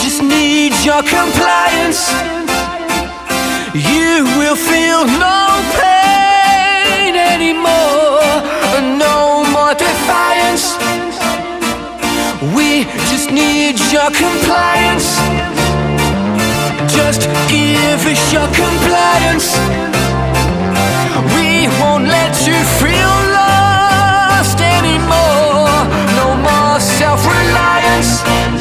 just need your compliance. You will feel no pain anymore, no more defiance. We just need your compliance. Just give us your compliance. We won't let you feel lost anymore, no more self-reliance.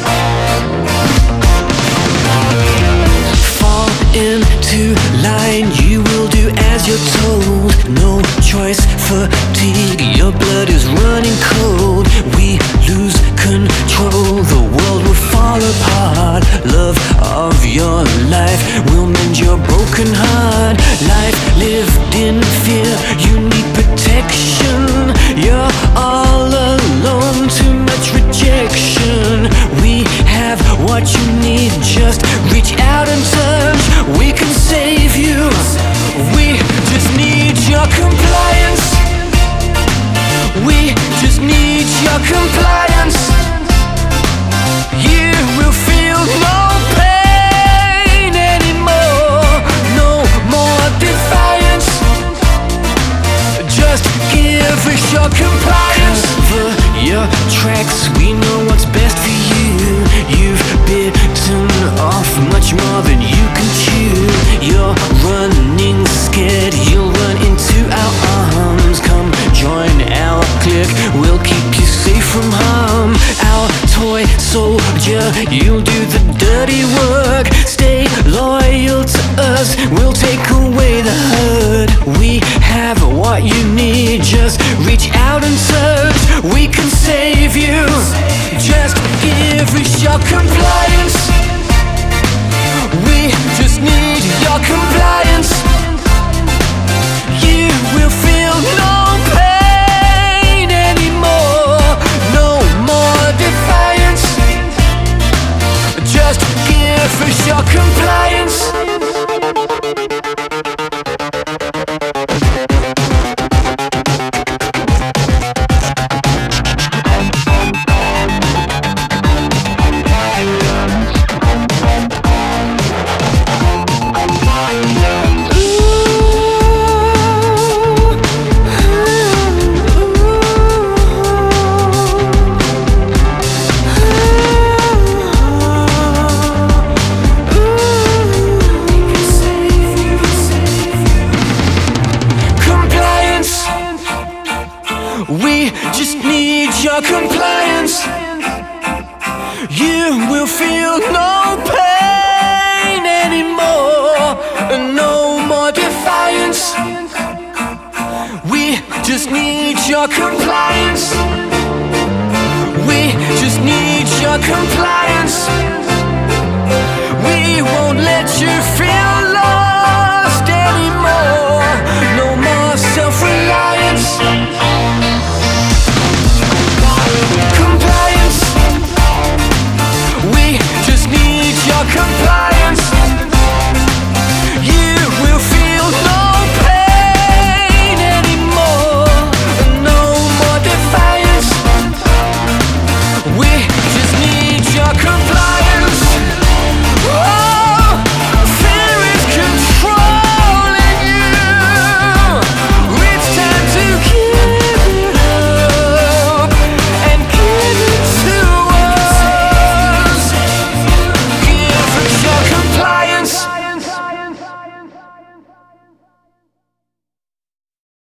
Fall into line, you will do as you're told. No choice, fatigue, your blood is running cold. We lose control, the world will fall apart. Love of your life will mend your broken heart. Life lived in fear, you need protection. You're all alone, too much rejection. We have what you need, just reach out and touch. We can save you. We just need your compliance. We just need your compliance. You will feel no pain anymore, no more defiance. Just give us your compliance. Cover your tracks, we know what's best for you. You've bitten off much more than you can chew. You're running scared, you'll run into our arms. Come join our clique, we'll keep you safe from harm. Our toy soldier, you'll do the dirty work. Stay loyal to us, we'll take away the hurt. We have what you need, just reach out and touch. We can save you. Just give us your compliance. We just need your compliance. You will feel no pain anymore, no more defiance. Just give us your compliance. We just need your compliance. You will feel no pain anymore, no more defiance. We just need your compliance.